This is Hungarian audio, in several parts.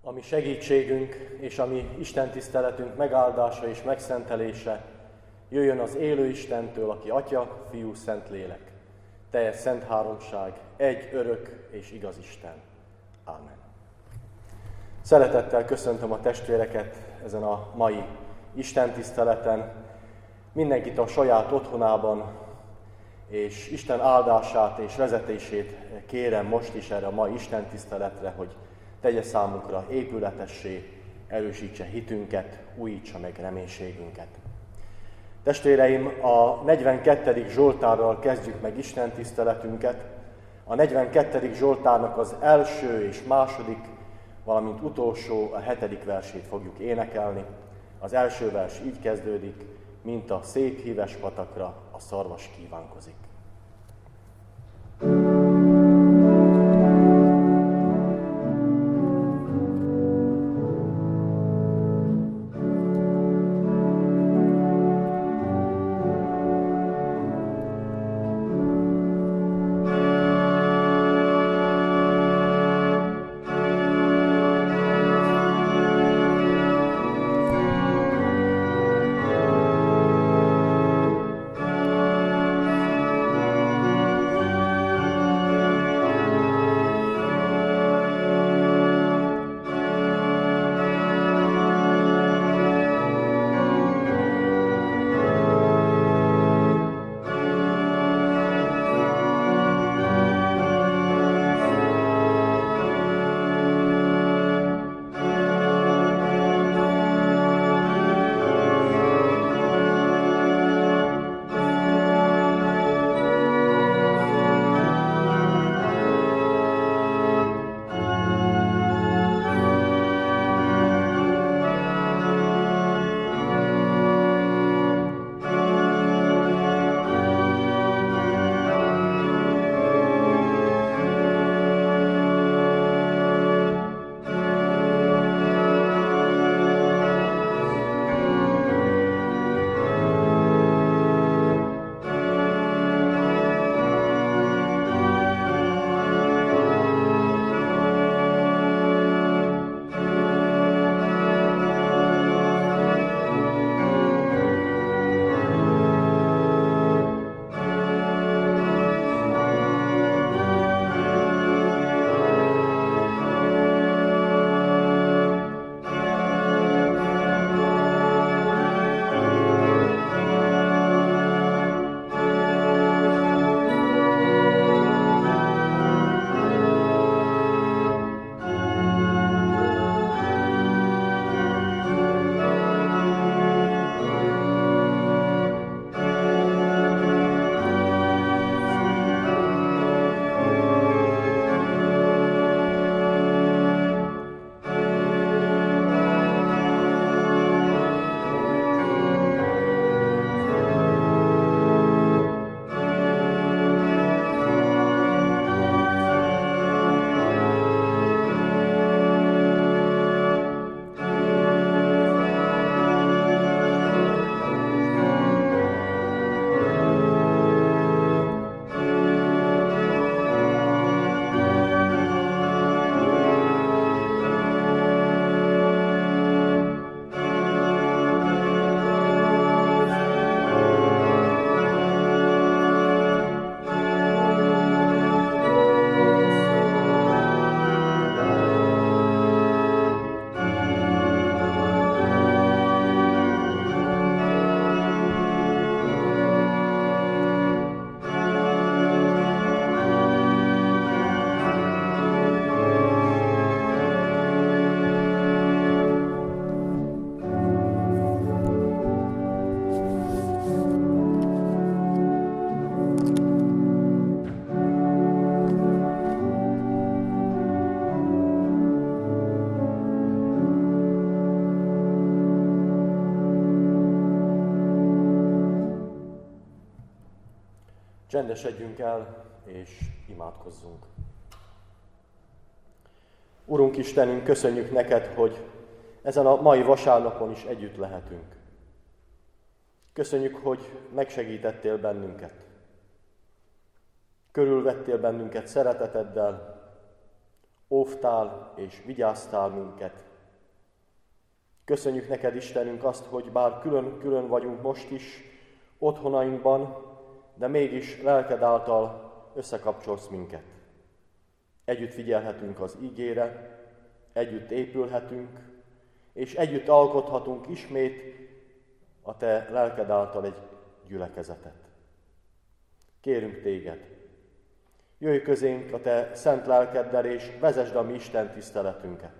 A mi segítségünk és a mi istentiszteletünk megáldása és megszentelése jöjjön az élő Istentől, aki Atya, Fiú, Szentlélek, teljes szent háromság, egy örök és igaz Isten. Ámen. Szeretettel köszöntöm a testvéreket ezen a mai istentiszteleten, mindenkit a saját otthonában, és Isten áldását és vezetését kérem most is erre a mai istentiszteletre, hogy tegye számunkra épületessé, erősítse hitünket, újítsa meg reménységünket. Testvéreim, a 42. Zsoltárral kezdjük meg istentiszteletünket. A 42. Zsoltárnak az első és második, valamint utolsó, a 7. versét fogjuk énekelni. Az első vers így kezdődik: mint a szép híves patakra a szarvas kívánkozik. Csendesedjünk el, és imádkozzunk. Urunk Istenünk, köszönjük neked, hogy ezen a mai vasárnapon is együtt lehetünk. Köszönjük, hogy megsegítettél bennünket. Körülvettél bennünket szereteteddel, óvtál és vigyáztál minket. Köszönjük neked, Istenünk, azt, hogy bár külön-külön vagyunk most is otthonainkban, de mégis lelked által összekapcsolsz minket. Együtt figyelhetünk az ígére, együtt épülhetünk, és együtt alkothatunk ismét a te lelked által egy gyülekezetet. Kérünk téged, jöjj közénk a te szent lelkeddel, és vezesd a mi Isten tiszteletünket.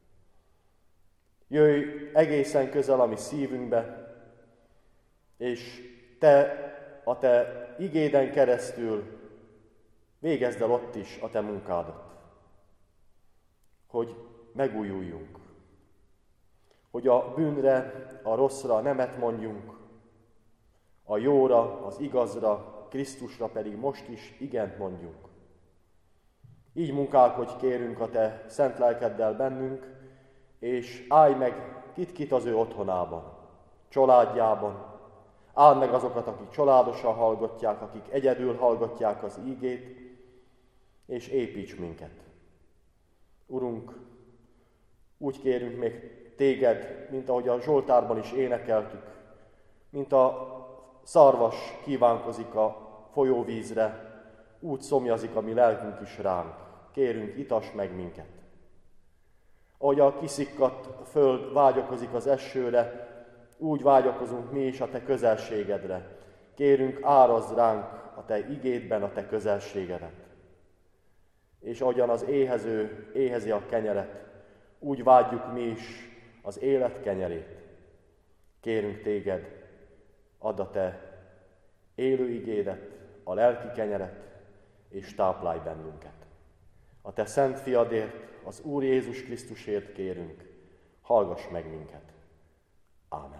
Jöjj egészen közel a mi szívünkbe, és te a te igéden keresztül végezd el ott is a te munkádat, hogy megújuljunk, hogy a bűnre, a rosszra nemet mondjunk, a jóra, az igazra, Krisztusra pedig most is igent mondjunk. Így munkálkodj, kérünk a te szent lelkeddel bennünk, és állj meg kit-kit az ő otthonában, családjában. Áld meg azokat, akik családosan hallgatják, akik egyedül hallgatják az ígét, és építs minket. Urunk, úgy kérünk még téged, mint ahogy a Zsoltárban is énekeltük, mint a szarvas kívánkozik a folyóvízre, úgy szomjazik a mi lelkünk is ránk. Kérünk, itass meg minket. Ahogy a kiszikkadt föld vágyakozik az esőre, úgy vágyakozunk mi is a te közelségedre. Kérünk, árazd ránk a te igédben a te közelségedet. És ahogyan az éhező éhezi a kenyeret, úgy vágyjuk mi is az élet kenyerét. Kérünk téged, add a te élő igédet, a lelki kenyeret, és táplálj bennünket. A te szent fiadért, az Úr Jézus Krisztusért kérünk, hallgass meg minket. Ámen.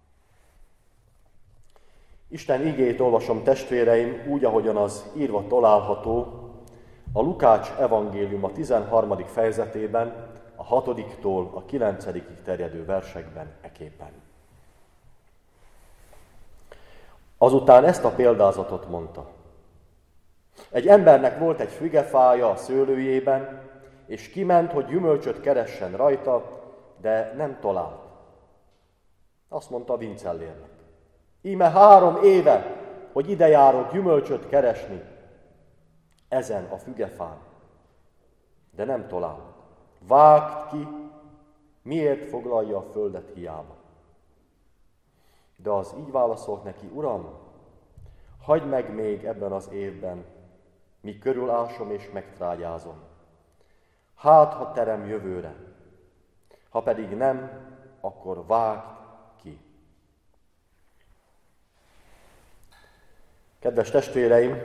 Isten igét olvasom, testvéreim, úgy, ahogyan az írva található a Lukács evangélium a 13. fejezetében, a 6-tól a 9. terjedő versekben eképpen. Azután ezt a példázatot mondta. Egy embernek volt egy fügefája a szőlőjében, és kiment, hogy gyümölcsöt keressen rajta, de nem talált. Azt mondta a vincellérnek. Íme 3 éve, hogy ide járok gyümölcsöt keresni ezen a fügefán, de nem találok. Vágd ki, miért foglalja a földet hiába. De az így válaszolt neki, Uram, hagyd meg még ebben az évben, míg körülásom és megtrágyázom. Hát, ha terem jövőre, ha pedig nem, akkor vágd ki. Kedves testvéreim,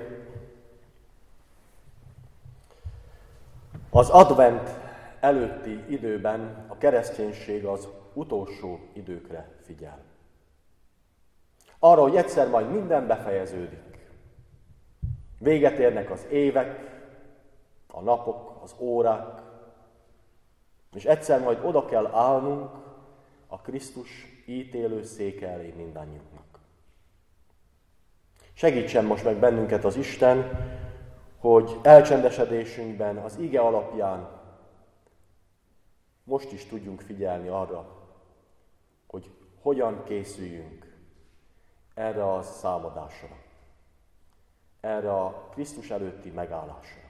az advent előtti időben a kereszténység az utolsó időkre figyel. Arra, hogy egyszer majd minden befejeződik. Véget érnek az évek, a napok, az órák, és egyszer majd oda kell állnunk a Krisztus ítélő széke elé mindannyiunknak. Segítsen most meg bennünket az Isten, hogy elcsendesedésünkben, az ige alapján most is tudjunk figyelni arra, hogy hogyan készüljünk erre a számadásra, erre a Krisztus előtti megállásra.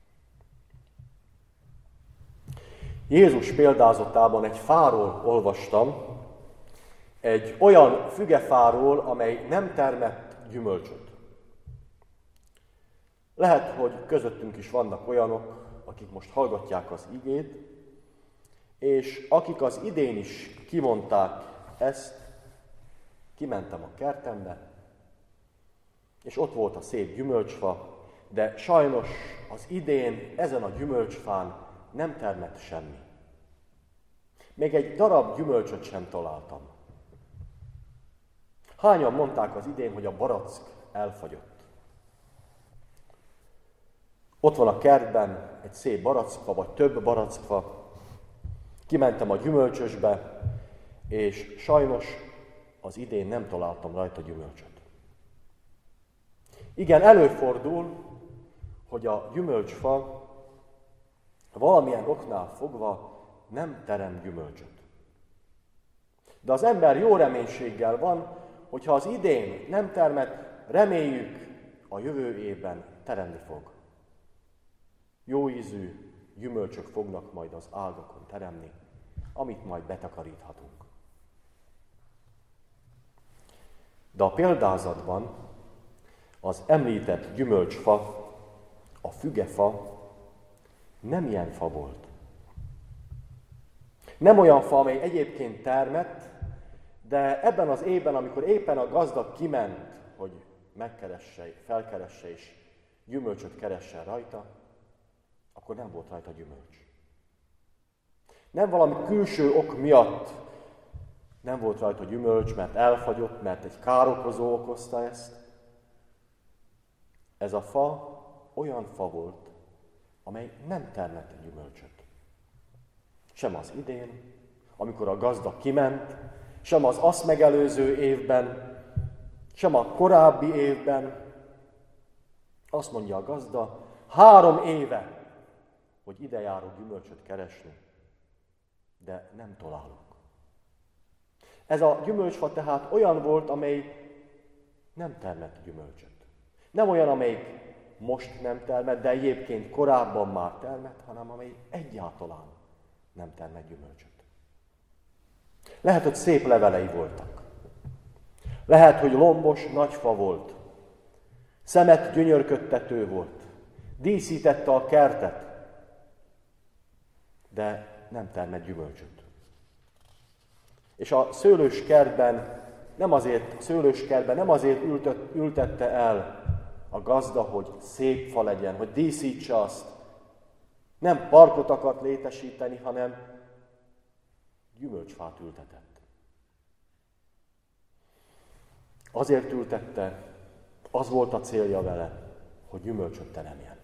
Jézus példázatában egy fáról olvastam, egy olyan fügefáról, amely nem termett gyümölcsöt. Lehet, hogy közöttünk is vannak olyanok, akik most hallgatják az igét, és akik az idén is kimondták ezt, kimentem a kertembe, és ott volt a szép gyümölcsfa, de sajnos az idén ezen a gyümölcsfán nem termett semmi. Még egy darab gyümölcsöt sem találtam. Hányan mondták az idén, hogy a barack elfagyott? Ott van a kertben egy szép barackfa, vagy több barackfa. Kimentem a gyümölcsösbe, és sajnos az idén nem találtam rajta gyümölcsöt. Igen, előfordul, hogy a gyümölcsfa valamilyen oknál fogva nem terem gyümölcsöt. De az ember jó reménységgel van, hogyha az idén nem termet, reméljük a jövő évben teremni fog. Jó ízű gyümölcsök fognak majd az ágakon teremni, amit majd betakaríthatunk. De a példázatban az említett gyümölcsfa, a fügefa nem ilyen fa volt. Nem olyan fa, amely egyébként termett, de ebben az évben, amikor éppen a gazda kiment, hogy felkeresse és gyümölcsöt keressen rajta, akkor nem volt rajta gyümölcs. Nem valami külső ok miatt nem volt rajta gyümölcs, mert elfagyott, mert egy károkozó okozta ezt. Ez a fa olyan fa volt, amely nem termett gyümölcsöt. Sem az idén, amikor a gazda kiment, sem az azt megelőző évben, sem a korábbi évben. Azt mondja a gazda, 3 éve, hogy ide járok gyümölcsöt keresni, de nem találok. Ez a gyümölcsfa tehát olyan volt, amely nem termett gyümölcsöt. Nem olyan, amelyik most nem termett, de egyébként korábban már termett, hanem amely egyáltalán nem termett gyümölcsöt. Lehet, hogy szép levelei voltak. Lehet, hogy lombos, nagy fa volt. Szemet gyönyörködtető volt. Díszítette a kertet, de nem termett gyümölcsöt. És a szőlőskertben nem azért ültette el a gazda, hogy szép fa legyen, hogy díszítse azt. Nem parkot akart létesíteni, hanem gyümölcsfát ültetett. Azért ültette, az volt a célja vele, hogy gyümölcsöt teremjen.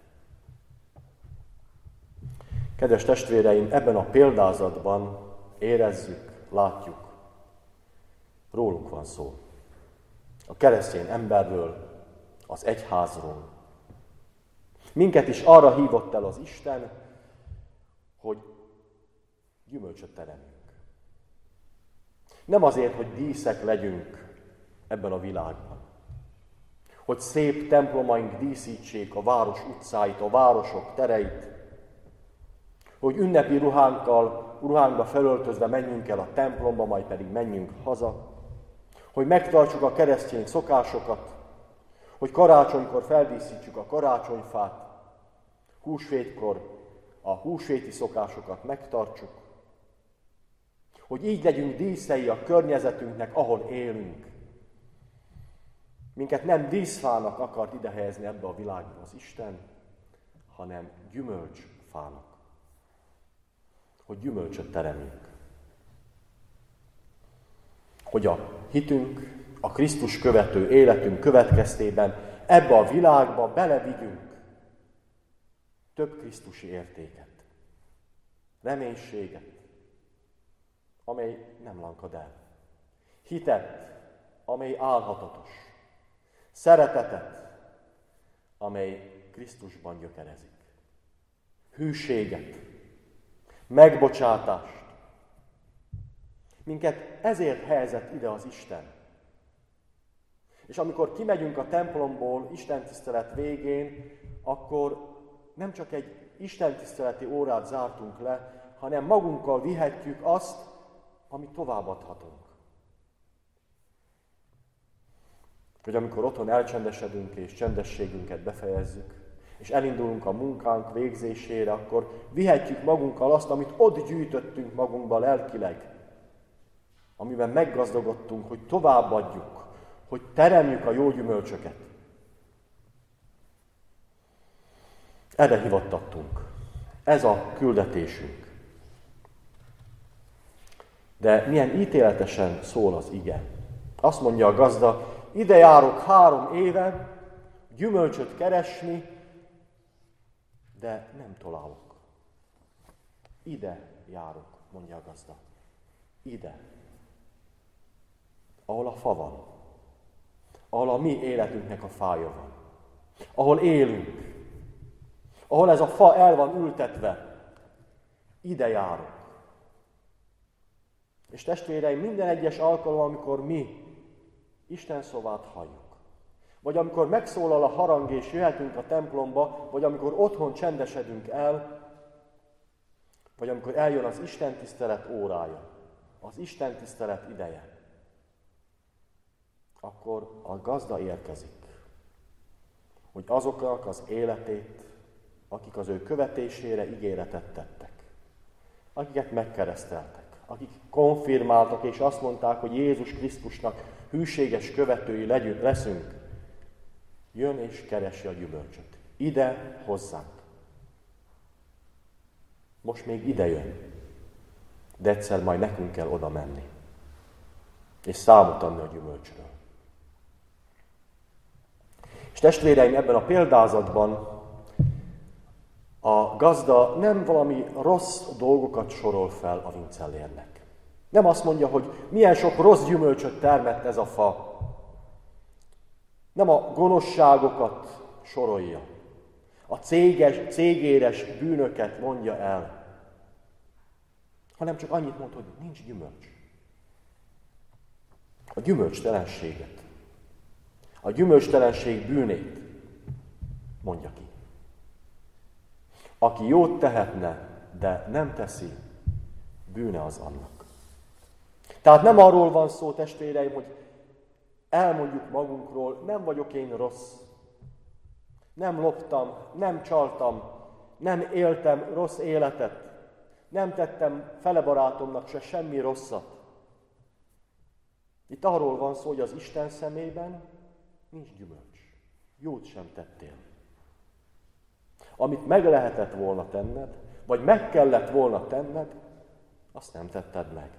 Kedves testvéreim, ebben a példázatban érezzük, látjuk, rólunk van szó. A keresztény emberről, az egyházról. Minket is arra hívott el az Isten, hogy gyümölcsöt teremjünk. Nem azért, hogy díszek legyünk ebben a világban. Hogy szép templomaink díszítsék a város utcáit, a városok tereit. Hogy ünnepi ruhánkba felöltözve menjünk el a templomba, majd pedig menjünk haza. Hogy megtartsuk a keresztény szokásokat. Hogy karácsonykor feldíszítsük a karácsonyfát. Húsvétkor a húsvéti szokásokat megtartsuk. Hogy így legyünk díszei a környezetünknek, ahol élünk. Minket nem díszfának akart idehelyezni ebbe a világba az Isten, hanem gyümölcsfának. Hogy gyümölcsöt teremjünk. Hogy a hitünk, a Krisztus követő életünk következtében ebbe a világba belevigyünk több krisztusi értéket, reménységet, amely nem lankad el. Hitet, amely álhatatos. Szeretetet, amely Krisztusban gyökerezik. Hűséget, megbocsátást. Minket ezért helyezett ide az Isten. És amikor kimegyünk a templomból istentisztelet végén, akkor nem csak egy istentiszteleti órát zártunk le, hanem magunkkal vihetjük azt, amit továbbadhatunk. Hogy amikor otthon elcsendesedünk és csendességünket befejezzük, és elindulunk a munkánk végzésére, akkor vihetjük magunkkal azt, amit ott gyűjtöttünk magunkba lelkileg, amiben meggazdagodtunk, hogy továbbadjuk, hogy teremjük a jó gyümölcsöket. Erre hivattattunk. Ez a küldetésünk. De milyen ítéletesen szól az ige. Azt mondja a gazda, ide járok 3 éve, gyümölcsöt keresni, de nem találok. Ide járok, mondja a gazda. Ide. Ahol a fa van. Ahol a mi életünknek a fája van. Ahol élünk. Ahol ez a fa el van ültetve. ide járunk. És testvéreim, minden egyes alkalom, amikor mi Isten szavát halljuk, vagy amikor megszólal a harang és jöhetünk a templomba, vagy amikor otthon csendesedünk el, vagy amikor eljön az Isten tisztelet órája, az Isten tisztelet ideje, akkor a gazda érkezik, hogy azoknak az életét, akik az ő követésére ígéretet tettek, akiket megkereszteltek, akik konfirmáltak és azt mondták, hogy Jézus Krisztusnak hűséges követői leszünk, jön és keresi a gyümölcsöt. Ide hozzánk. Most még ide jön, de egyszer majd nekünk kell oda menni, és számot adni a gyümölcsről. És testvéreim, ebben a példázatban a gazda nem valami rossz dolgokat sorol fel a vincellérnek. Nem azt mondja, hogy milyen sok rossz gyümölcsöt termett ez a fa. Nem a gonoszságokat sorolja. A cégéres bűnöket mondja el. Hanem csak annyit mond, hogy nincs gyümölcs. A gyümölcstelenséget. A gyümölcstelenség bűnét mondja ki. Aki jót tehetne, de nem teszi, bűne az annak. Tehát nem arról van szó, testvéreim, hogy elmondjuk magunkról, nem vagyok én rossz. Nem loptam, nem csaltam, nem éltem rossz életet, nem tettem fele barátomnak se semmi rosszat. Itt arról van szó, hogy az Isten szemében nincs gyümölcs. Jót sem tettél. Amit meg lehetett volna tenned, vagy meg kellett volna tenned, azt nem tetted meg.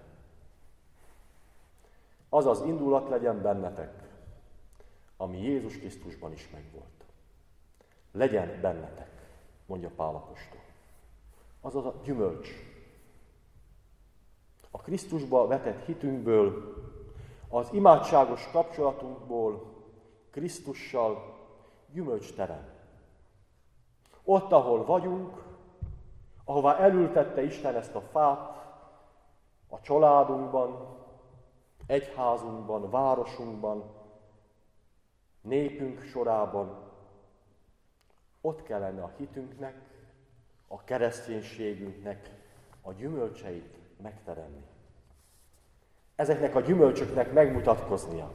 Az az indulat legyen bennetek, ami Jézus Krisztusban is megvolt. Legyen bennetek, mondja Pál apostol. Azaz a gyümölcs. A Krisztusba vetett hitünkből, az imádságos kapcsolatunkból Krisztussal gyümölcs terem. Ott, ahol vagyunk, ahová elültette Isten ezt a fát, a családunkban, egyházunkban, városunkban, népünk sorában, ott kellene a hitünknek, a kereszténységünknek a gyümölcseit megteremni. Ezeknek a gyümölcsöknek megmutatkoznia.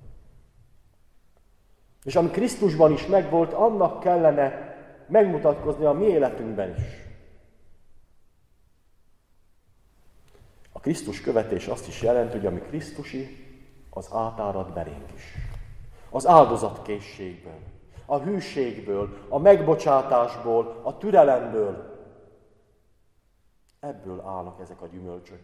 És ami Krisztusban is megvolt, annak kellene megmutatkoznia a mi életünkben is. A Krisztus követés azt is jelenti, hogy ami Krisztusi, az átárad belénk is. Az áldozatkészségből, a hűségből, a megbocsátásból, a türelemből. Ebből állnak ezek a gyümölcsök.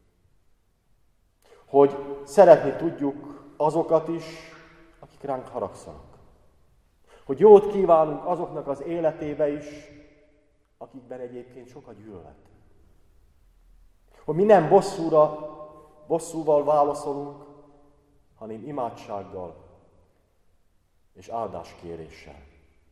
Hogy szeretni tudjuk azokat is, akik ránk haragszanak. Hogy jót kívánunk azoknak az életébe is, akikben egyébként sok a gyűlölet. Hogy mi nem bosszúval válaszolunk, hanem imádsággal és áldáskéréssel.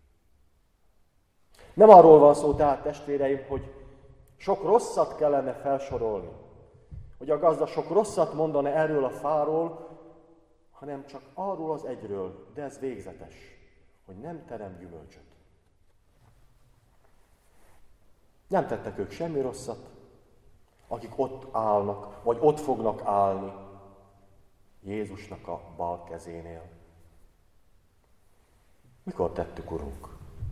Nem arról van szó tehát, testvéreim, hogy sok rosszat kellene felsorolni, hogy a gazda sok rosszat mondana erről a fáról, hanem csak arról az egyről, de ez végzetes, hogy nem terem gyümölcsöt. Nem tettek ők semmi rosszat, akik ott állnak, vagy ott fognak állni Jézusnak a bal kezénél. Mikor tettük, Urunk?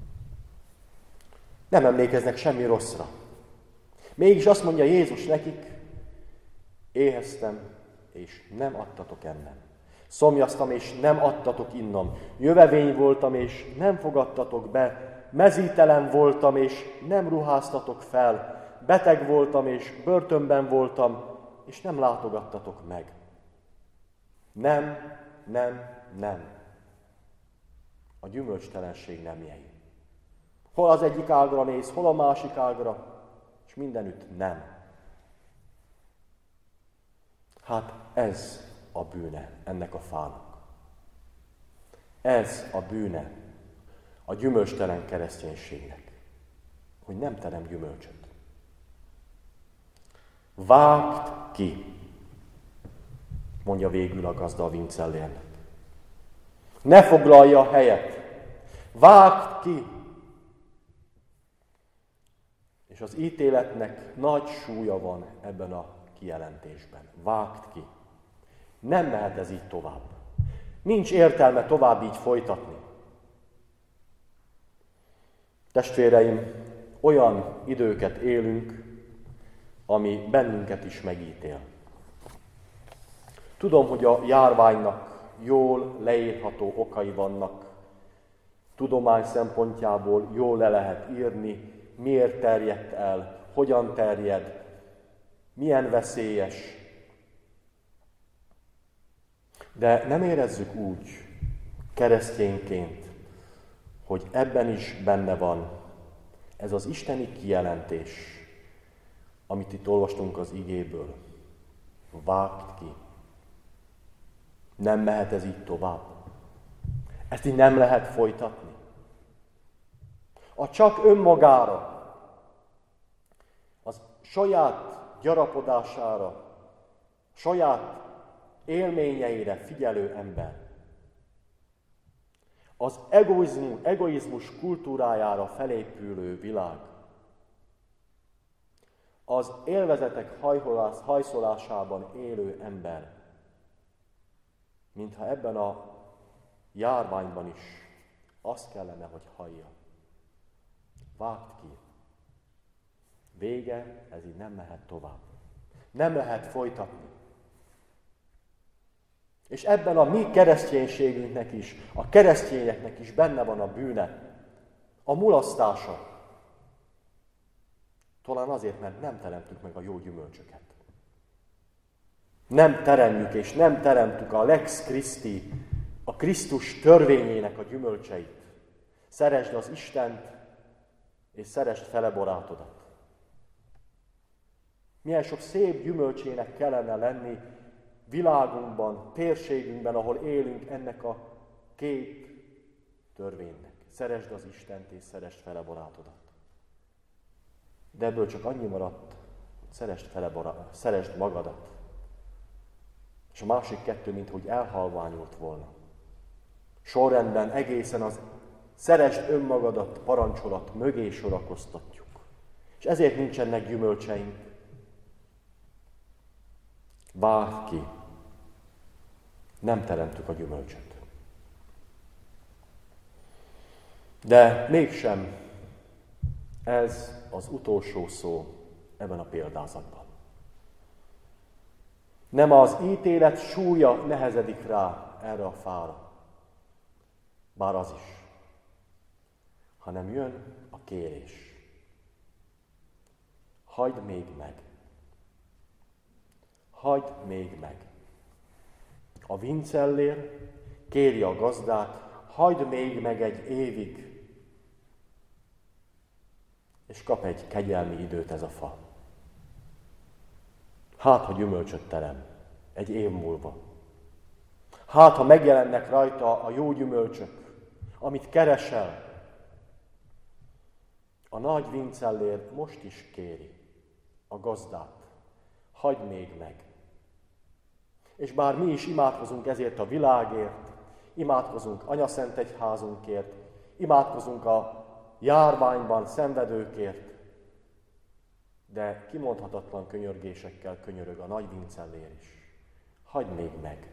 Nem emlékeznek semmi rosszra. Mégis azt mondja Jézus nekik, éheztem, és nem adtatok ennem. Szomjaztam, és nem adtatok innom. Jövevény voltam, és nem fogadtatok be. Mezítelen voltam, és nem ruháztatok fel. Beteg voltam, és börtönben voltam, és nem látogattatok meg. Nem, nem, nem. A gyümölcstelenség nemjei. Hol az egyik ágra néz, hol a másik ágra, és mindenütt nem. Hát ez a bűne ennek a fának. Ez a bűne a gyümölcstelen kereszténységnek, hogy nem terem gyümölcsöt. Vágd ki, mondja végül a gazda a vincellérnek. Ne foglalja helyet, vágd ki! És az ítéletnek nagy súlya van ebben a kijelentésben. Vágd ki! Nem mehet ez így tovább. Nincs értelme tovább így folytatni. Testvéreim, olyan időket élünk, ami bennünket is megítél. Tudom, hogy a járványnak jól leírható okai vannak. Tudomány szempontjából jól le lehet írni, miért terjedt el, hogyan terjed, milyen veszélyes. De nem érezzük úgy keresztényként, hogy ebben is benne van ez az isteni kijelentés, amit itt olvastunk az igéből. Vágd ki! Nem mehet ez így tovább. Ezt így nem lehet folytatni. A csak önmagára, az saját gyarapodására, saját élményeire figyelő ember, az egoizmus kultúrájára felépülő világ, az élvezetek hajszolásában élő ember, mintha ebben a járványban is azt kellene, hogy hallja. Vágd ki! Vége, ez így nem mehet tovább. Nem lehet folytatni. És ebben a mi kereszténységünknek is, a keresztényeknek is benne van a bűne, a mulasztása. Talán azért, mert nem teremtük meg a jó gyümölcsöket. Nem teremjük és nem teremtük a Lex Christi, a Krisztus törvényének a gyümölcseit. Szeresd az Istent, és szeresd fele barátodat. Milyen sok szép gyümölcsének kellene lenni világunkban, térségünkben, ahol élünk ennek a két törvénynek. Szeresd az Istent, és szeresd fele barátodat. De ebből csak annyi maradt, hogy szeresd magadat. És a másik kettő, minthogy elhalványult volna. Sorrendben egészen az szeresd önmagadat parancsolat mögé sorakoztatjuk. És ezért nincsenek gyümölcseink. Vágd ki! Nem teremtük a gyümölcsöt. De mégsem ez az utolsó szó ebben a példázatban. Nem az ítélet súlya nehezedik rá erre a fára, bár az is, hanem jön a kérés. Hagyd még meg! Hagyd még meg! A vincellér kéri a gazdát, hagyd még meg egy évig, és kap egy kegyelmi időt ez a fa. Hát, ha gyümölcsöt terem egy év múlva. Hát, ha megjelennek rajta a jó gyümölcsök, amit keresel. A nagy vincellér most is kéri a gazdát, hagyd még meg. És bár mi is imádkozunk ezért a világért, imádkozunk anyaszentegyházunkért, imádkozunk a járványban szenvedőkért, de kimondhatatlan könyörgésekkel könyörög a nagy vincellér is. Hagyd még meg!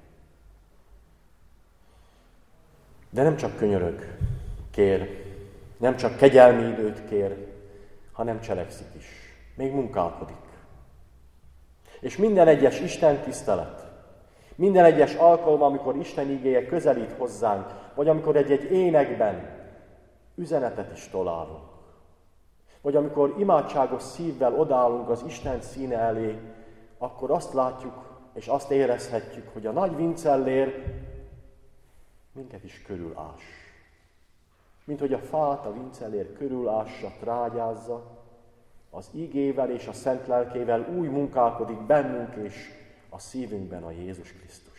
De nem csak könyörög, kér, nem csak kegyelmi időt kér, hanem cselekszik is. Még munkálkodik. És minden egyes Isten tisztelet, minden egyes alkalom, amikor Isten igéje közelít hozzánk, vagy amikor egy-egy énekben üzenetet is találunk, vagy amikor imádságos szívvel odállunk az Isten színe elé, akkor azt látjuk és azt érezhetjük, hogy a nagy vincellér minket is körülás. Mint hogy a fát a vincellér körülássa, trágyázza, az igével és a szent lelkével úgy munkálkodik bennünk és a szívünkben a Jézus Krisztus.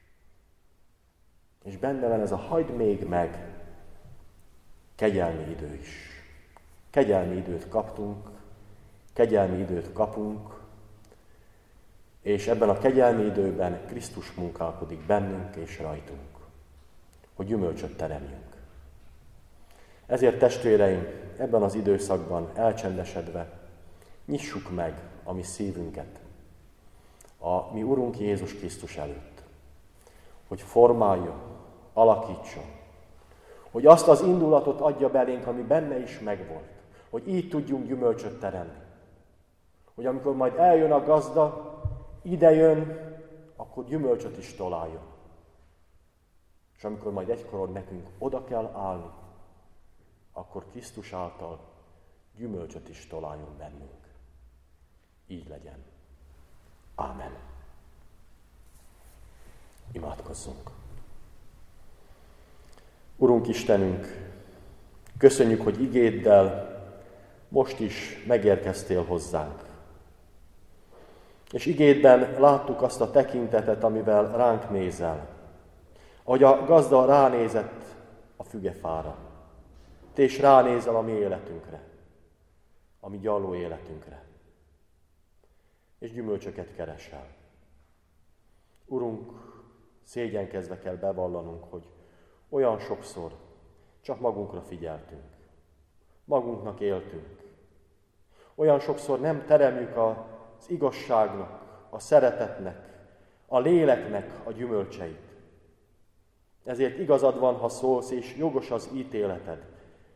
És benne van ez a hagyd még meg kegyelmi idő is. Kegyelmi időt kaptunk, kegyelmi időt kapunk, és ebben a kegyelmi időben Krisztus munkálkodik bennünk és rajtunk, hogy gyümölcsöt teremjünk. Ezért testvéreim, ebben az időszakban elcsendesedve nyissuk meg a mi szívünket a mi Urunk Jézus Krisztus előtt, hogy formáljon, alakítson, hogy azt az indulatot adja belénk, ami benne is megvolt, hogy így tudjunk gyümölcsöt teremni. Hogy amikor majd eljön a gazda, ide jön, akkor gyümölcsöt is találjon. És amikor majd egykor nekünk oda kell állni, akkor Krisztus által gyümölcsöt is találjon bennünk. Így legyen. Ámen. Imádkozzunk. Urunk Istenünk, köszönjük, hogy igéddel most is megérkeztél hozzánk. És igédben láttuk azt a tekintetet, amivel ránk nézel. Ahogy a gazda ránézett a fügefára. Te is ránézel a mi életünkre, a mi gyarló életünkre. És gyümölcsöket keresel. Urunk, szégyenkezve kell bevallanunk, hogy olyan sokszor csak magunkra figyeltünk. Magunknak éltünk. Olyan sokszor nem teremjük az igazságnak, a szeretetnek, a léleknek a gyümölcseit. Ezért igazad van, ha szólsz, és jogos az ítéleted.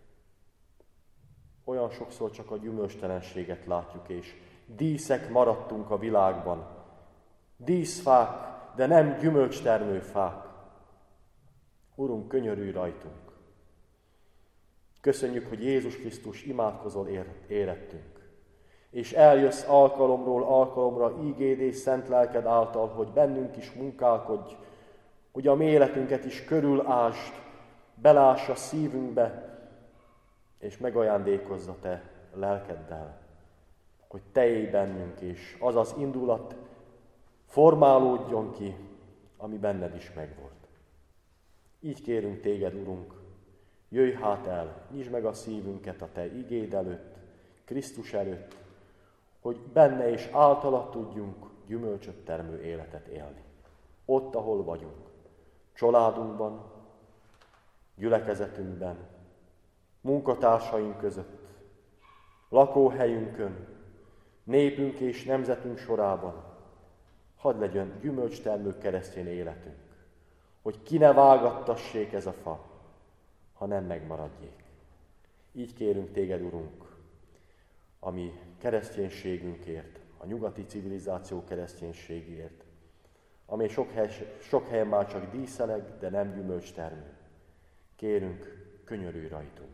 Olyan sokszor csak a gyümölcstelenséget látjuk, és díszek maradtunk a világban. Díszfák, de nem gyümölcstermő fák. Urunk, könyörülj rajtunk. Köszönjük, hogy Jézus Krisztus imádkozol érettünk. És eljössz alkalomról alkalomra ígéd és szent lelked által, hogy bennünk is munkálkodj, hogy a mi életünket is körülásd, beláss a szívünkbe, és megajándékozza te lelkeddel, hogy te élj bennünk, és az az indulat formálódjon ki, ami benned is megvolt. Így kérünk téged, Urunk, jöjj hát el, nyisd meg a szívünket a te igéd előtt, Krisztus előtt, hogy benne és általa tudjunk gyümölcsöt termő életet élni. Ott, ahol vagyunk, családunkban, gyülekezetünkben, munkatársaink között, lakóhelyünkön, népünk és nemzetünk sorában, hadd legyen gyümölcstermő keresztény életünk, hogy ki ne vágattassék ez a fa, ha nem megmaradjék. Így kérünk téged, Urunk, a mi kereszténységünkért, a nyugati civilizáció kereszténységért, ami sok helyen már csak díszeleg, de nem gyümölcstermő. Kérünk, könyörülj rajtunk.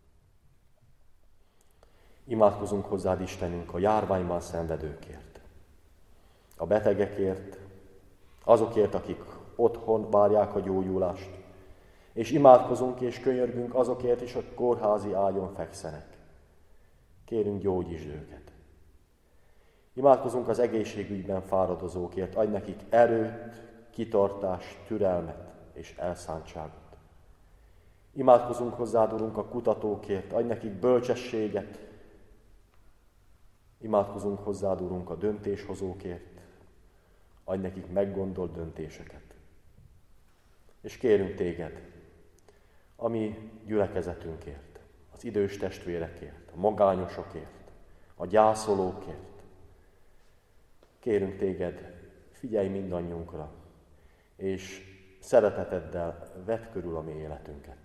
Imádkozunk hozzád, Istenünk, a járványban szenvedőkért, a betegekért, azokért, akik otthon várják a gyógyulást, és imádkozunk és könyörgünk azokért is, hogy kórházi ágyon fekszenek. Kérünk, gyógyítsd őket. Imádkozunk az egészségügyben fáradozókért, adj nekik erőt, kitartást, türelmet és elszántságot. Imádkozunk hozzád, Urunk, a kutatókért, adj nekik bölcsességet. Imádkozunk hozzád, Urunk, a döntéshozókért, adj nekik meggondolt döntéseket. És kérünk téged, a mi gyülekezetünkért, az idős testvérekért, a magányosokért, a gyászolókért. Kérünk téged, figyelj mindannyiunkra, és szereteteddel vedd körül a mi életünket.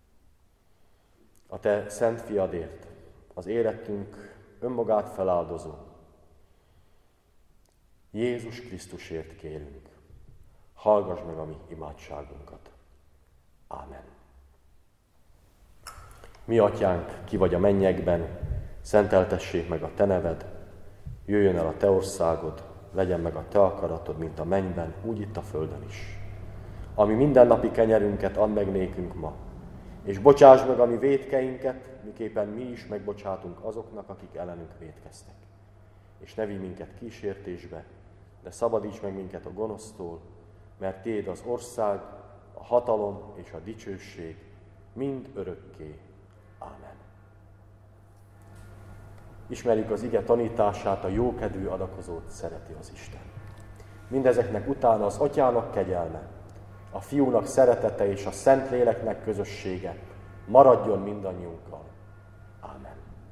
A te szent fiadért, az érettünk önmagát feláldozó Jézus Krisztusért kérünk. Hallgass meg a mi imádságunkat. Ámen. Mi atyánk, ki vagy a mennyekben, szenteltessék meg a te neved, jöjjön el a te országod, legyen meg a te akaratod, mint a mennyben, úgy itt a földön is. Ami mindennapi kenyerünket add meg nékünk ma, és bocsáss meg a mi vétkeinket, miképpen mi is megbocsátunk azoknak, akik ellenünk vétkeztek. És ne vigy minket kísértésbe, de szabadíts meg minket a gonosztól, mert tiéd az ország, a hatalom és a dicsőség mind örökké. Ámen. Ismerjük az ige tanítását, a jókedvű adakozót szereti az Isten. Mindezeknek utána az Atyának kegyelme, a Fiúnak szeretete és a Szentléleknek közössége maradjon mindannyiunkkal. Ámen.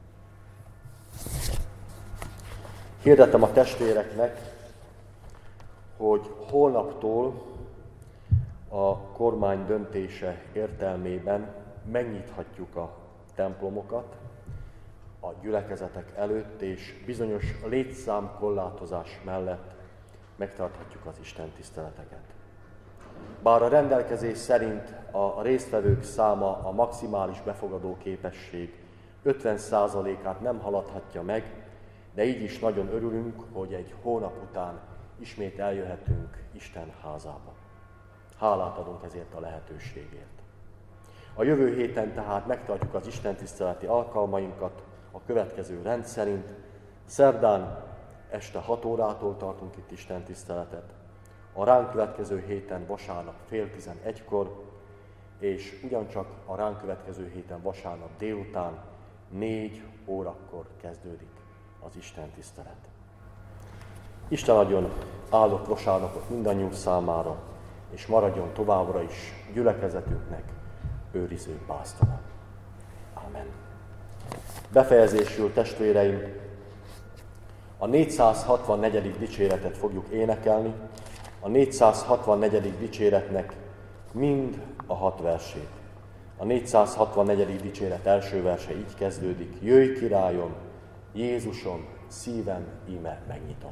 Hirdetem a testvéreknek, hogy holnaptól a kormány döntése értelmében megnyithatjuk a templomokat a gyülekezetek előtt, és bizonyos létszámkorlátozás mellett megtarthatjuk az istentiszteleteket. Bár a rendelkezés szerint a résztvevők száma, a maximális befogadó képesség 50%-át nem haladhatja meg, de így is nagyon örülünk, hogy egy hónap után ismét eljöhetünk Isten házába. Hálát adunk ezért a lehetőségért. A jövő héten tehát megtartjuk az istentiszteleti alkalmainkat a következő rend szerint. Szerdán este 6 órától tartunk itt istentiszteletet, a ránk következő héten vasárnap 10:30-kor, és ugyancsak a ránk következő héten vasárnap délután 4 órakor kezdődik az istentisztelet. Isten adjon áldott vasárnapot mindannyiunk számára, és maradjon továbbra is gyülekezetünknek őriző pásztora. Amen. Befejezésül, testvéreim, a 464. dicséretet fogjuk énekelni, a 464. dicséretnek mind a 6 versét. A 464. dicséret első verse így kezdődik: Jöjj, királyom, Jézusom, szívem íme megnyitom.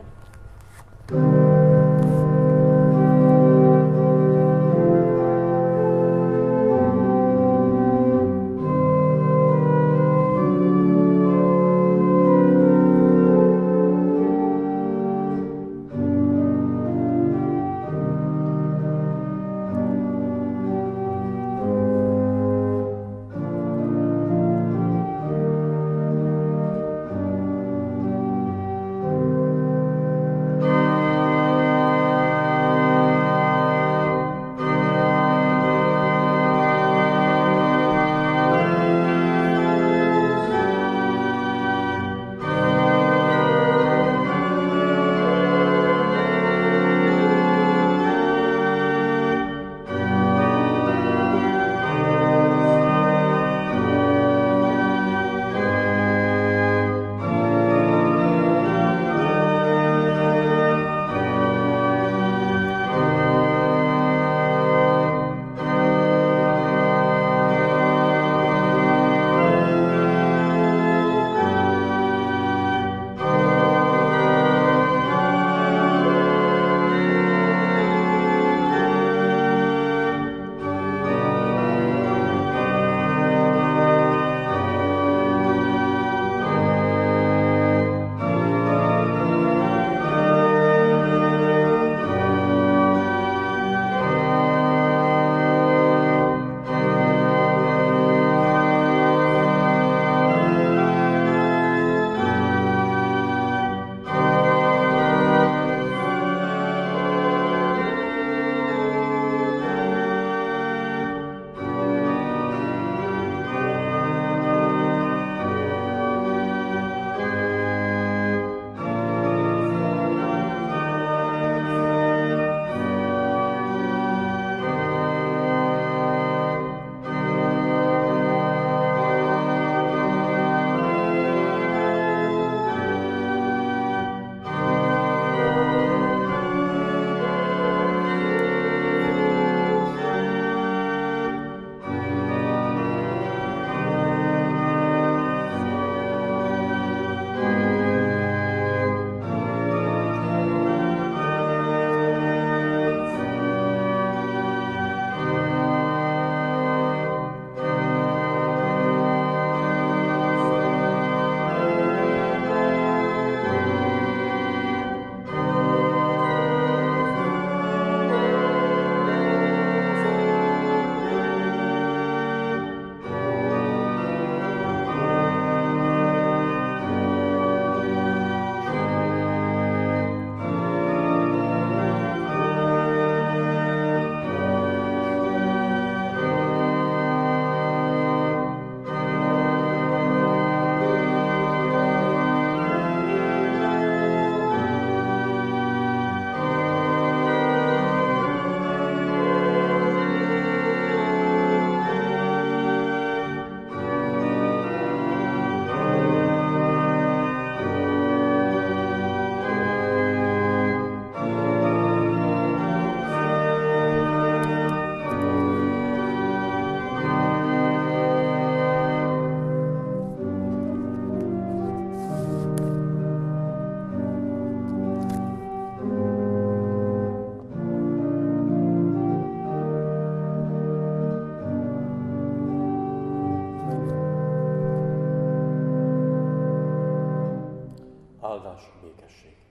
áldás, békesség.